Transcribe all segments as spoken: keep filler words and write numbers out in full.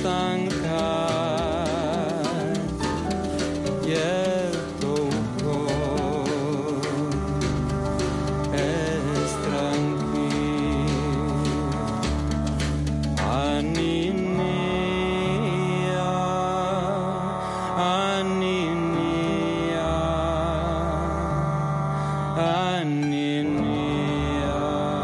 tancat i el teu cor és tranquil. Aninia, aninia, aninia,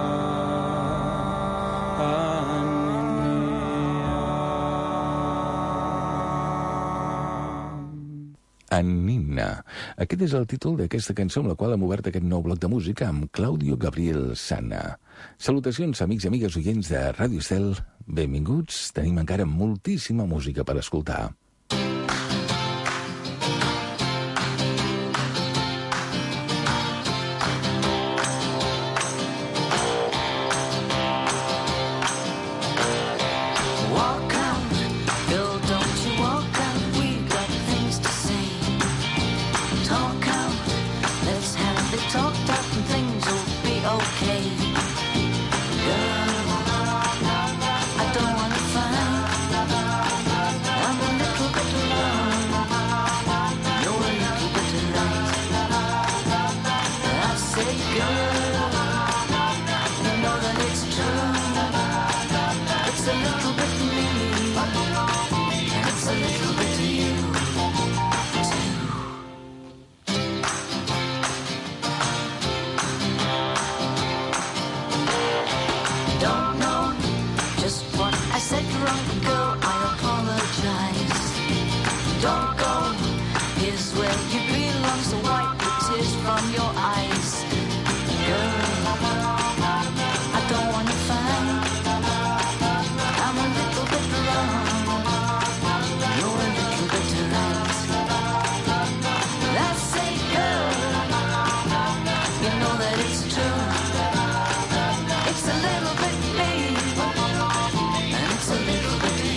Annina. Aquest és el títol d'aquesta cançó amb la qual hem obert aquest nou bloc de música amb Claudio Gabriel Sana. Salutacions, amics i amigues oients de Ràdio Estel. Benvinguts. Tenim encara moltíssima música per escoltar. It's a little bit me, and it's a little bit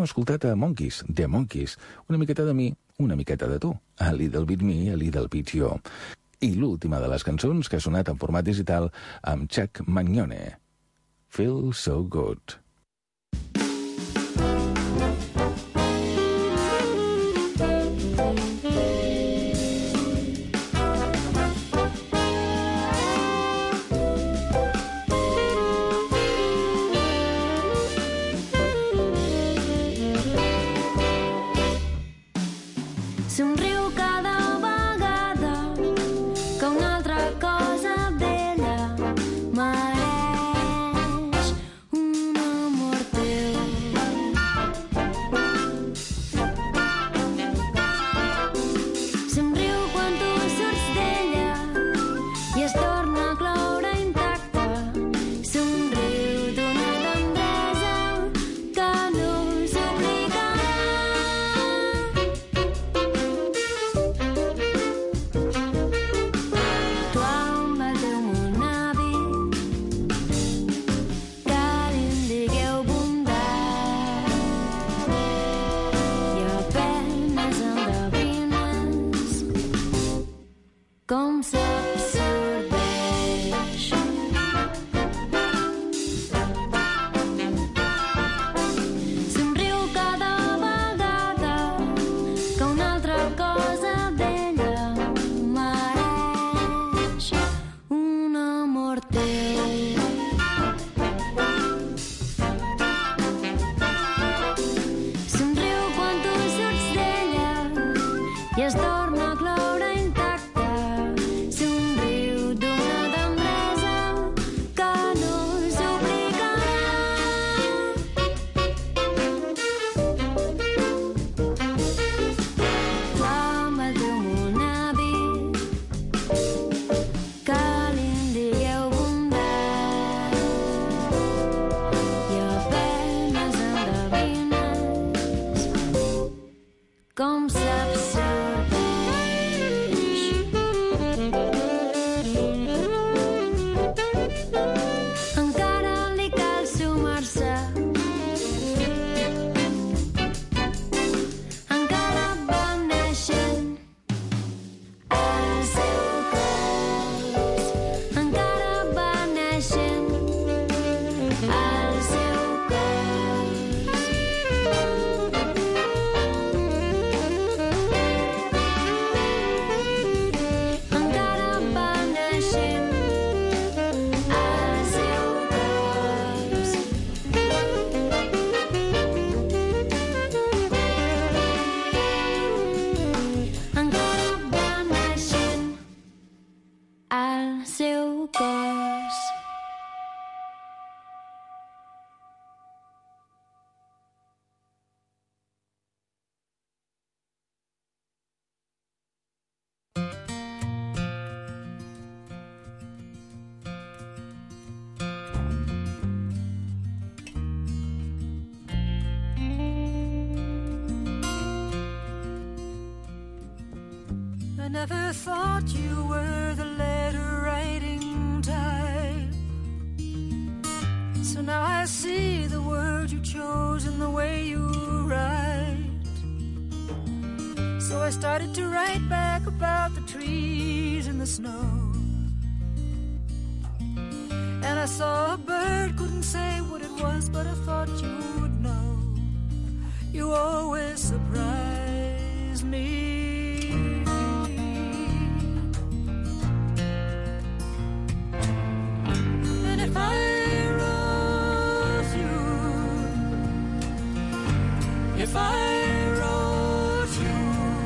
hem escoltat a Monkeys, The Monkeys, una miqueta de mi, una miqueta de tu, a Little Bit Me, a Little Bit You. I l'última de les cançons que ha sonat en format digital amb Chuck Mangione, Feel So Good. Somriu cada vegada que una altra cosa d'ella mereix un amor teu. Somriu quan tu surts d'ella i es torna a cloure intacta. Somriu d'una tendresa que no s'obligarà. Com s'absorbeix. Somriu cada vegada que una altra cosa d'ella mereix un amor teu. Somriu quan tu surts d'ella i es torna a cloure intacta. Com s'absorbeix. Encara li cal sumar-se. Encara va naixent al seu cos. Encara va naixent al seu cos. Al seu cos. I never thought you were the letter-writing type. So now I see the words you chose and the way you write. So I started to write back about the trees and the snow. And I saw a bird, couldn't say what it was, but I thought you would know. You always surprise me. If I wrote you, if I wrote you,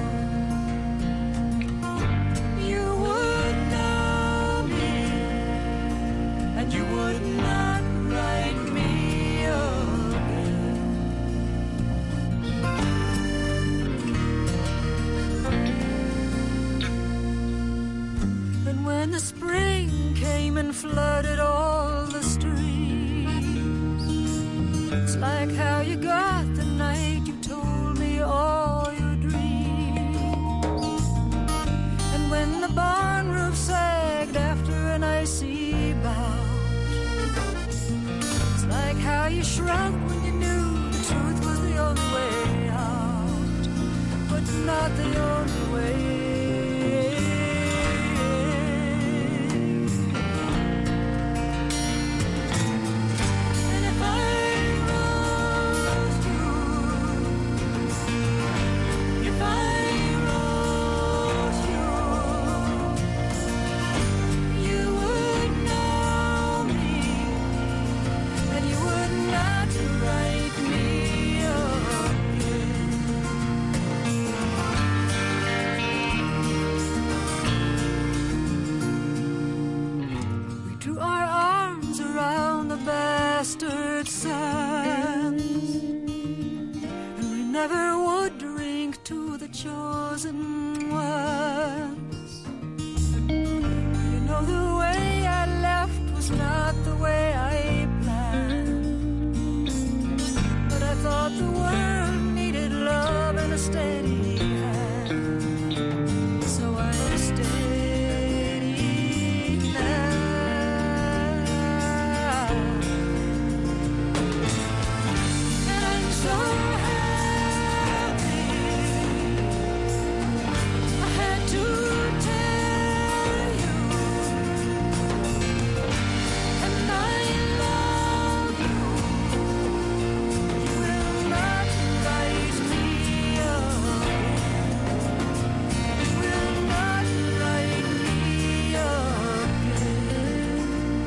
you would know me, and you would not write me again. And when the spring came and flooded all the streets, it's like how you got the night you told me all your dreams. And when the barn roof sagged after an icy bout, it's like how you shrugged when you knew the truth was the only way. not the only way. And if I lost you, if I lost you, you would know me, and you would not write me again. We drew our arms around the bastard sands, and we never would drink to the chosen ones. You know, the way I left was not the way I planned, but I thought the world needed love and a steady hand, so I stayed now. And I'm so happy I had to tell you, and I love you. You will not write me again. You will not write me again.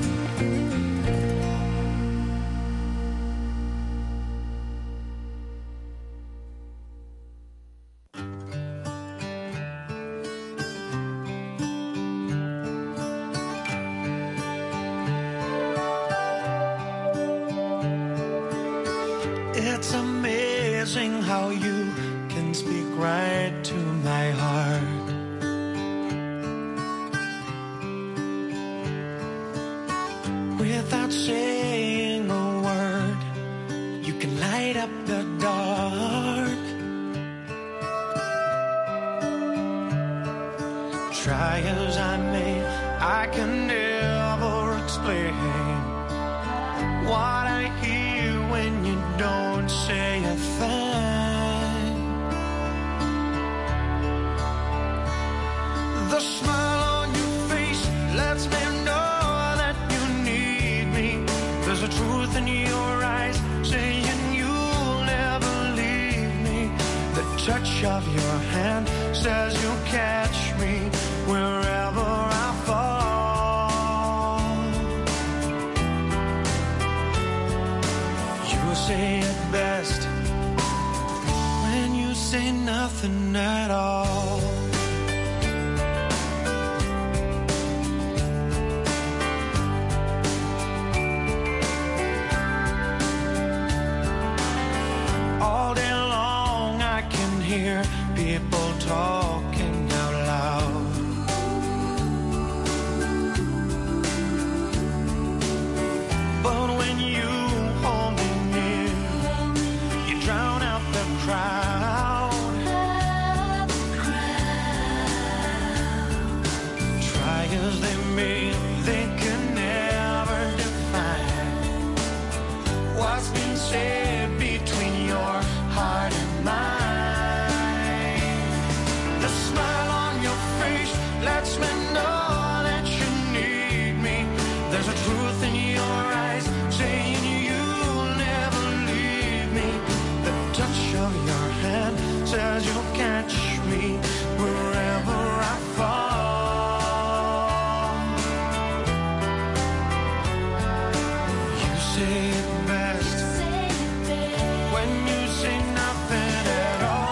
It's amazing how you can speak right to my heart. Without saying a word, you can light up the dark. Try as I may, I can never explain what I hear when you don't say a thing. The smile on your face lets me know that you need me. There's a truth in your eyes saying you'll never leave me. The touch of your hand says you'll catch me wherever I fall. You say it best when you say nothing at all. All day long I can hear people talking out loud. But when you hold me near, you drown out the crowd. Try as they may, they can never define what's been said between your heart and mine. The smile on your face lets me know that you need me. There's a truth in your eyes saying you'll never leave me. The touch of your hand says you'll catch me wherever I fall. You say it best when you say nothing at all.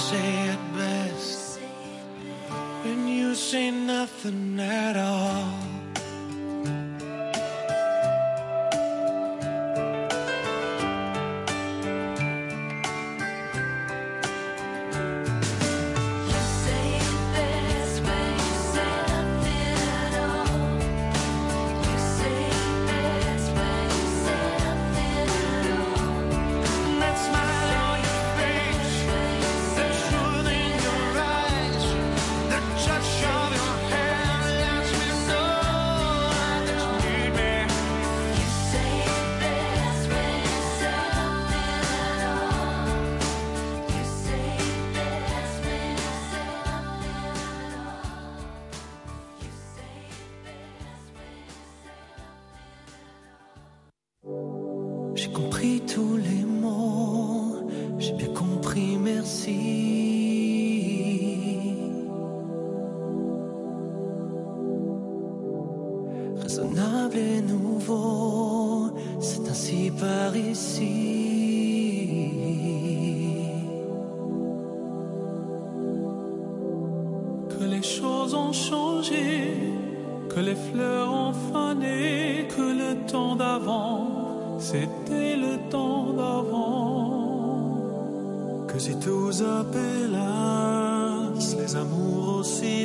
say it best when you say nothing at all. J'ai compris tous les mots, j'ai bien compris, merci. Raisonnable et nouveau, c'est ainsi par ici. Que les choses ont changé, que les fleurs ont fané, que le temps d'avant c'était le temps d'avant. Que si tous appelassent, les amours aussi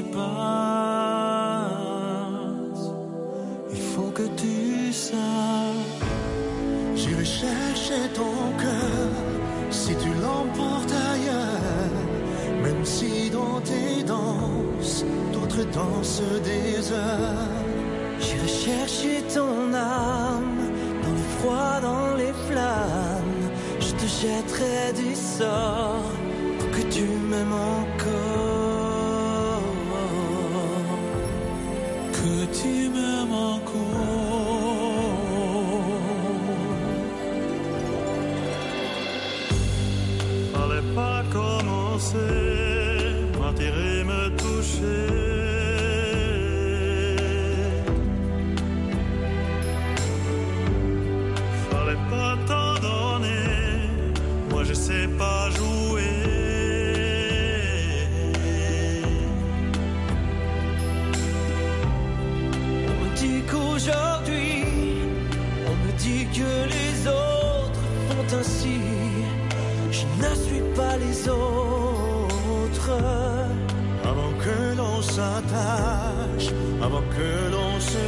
passent. Il faut que tu saches, j'irai chercher ton cœur si tu l'emportes ailleurs. Même si dans tes danses, d'autres dansent des heures. J'irai chercher ton âme froid dans les flammes, je te jetterai du sort pour que tu m'aimes encore, que tu m'aimes encore. Fallait pas commencer, m'attirer, me toucher. Je sais pas jouer. On me dit qu'aujourd'hui, on me dit que les autres font ainsi. Je ne suis pas les autres. Avant que l'on s'attache, avant que l'on se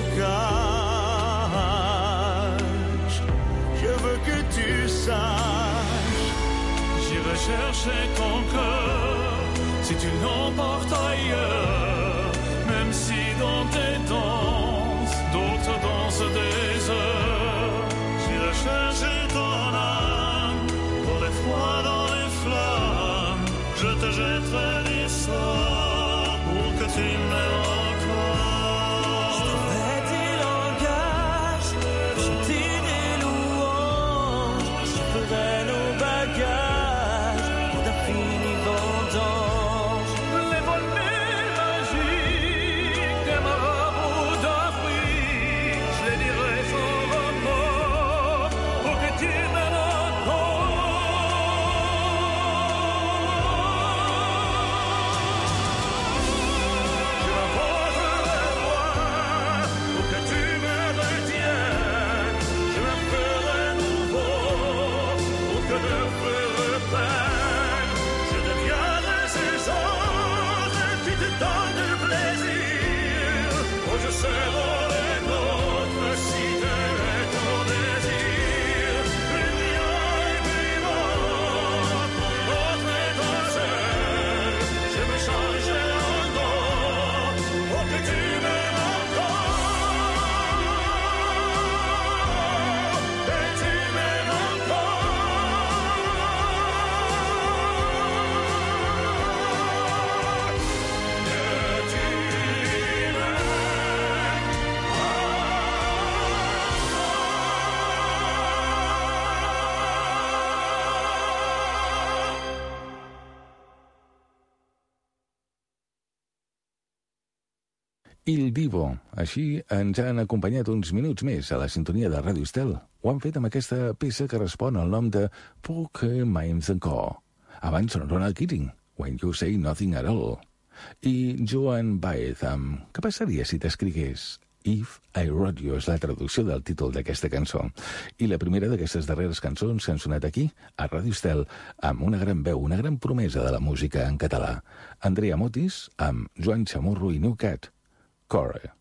cache, je veux que tu saches. J'irai chercher ton cœur si tu l'emportes ailleurs. Même si dans tes danses, d'autres dansent des heures. J'irai chercher ton âme pour les froids dans les flammes. Je te jetterai des sorts pour que tu m'aimes encore. Je trouverai des langages, chanter des louanges. Je ferai nos bagages. Il Divo. Així ens han acompanyat uns minuts més a la sintonia de Ràdio Estel. Ho han fet amb aquesta peça que respon al nom de Poc Minds and Co. Abans Ronald Keating When You Say Nothing at All. I Joan Baez amb Què passaria si t'escrigués? If I Wrote You és la traducció del títol d'aquesta cançó. I la primera d'aquestes darreres cançons que han sonat aquí, a Ràdio Estel, amb una gran veu, una gran promesa de la música en català. Andrea Motis amb Joan Chamorro i New Cat, Core.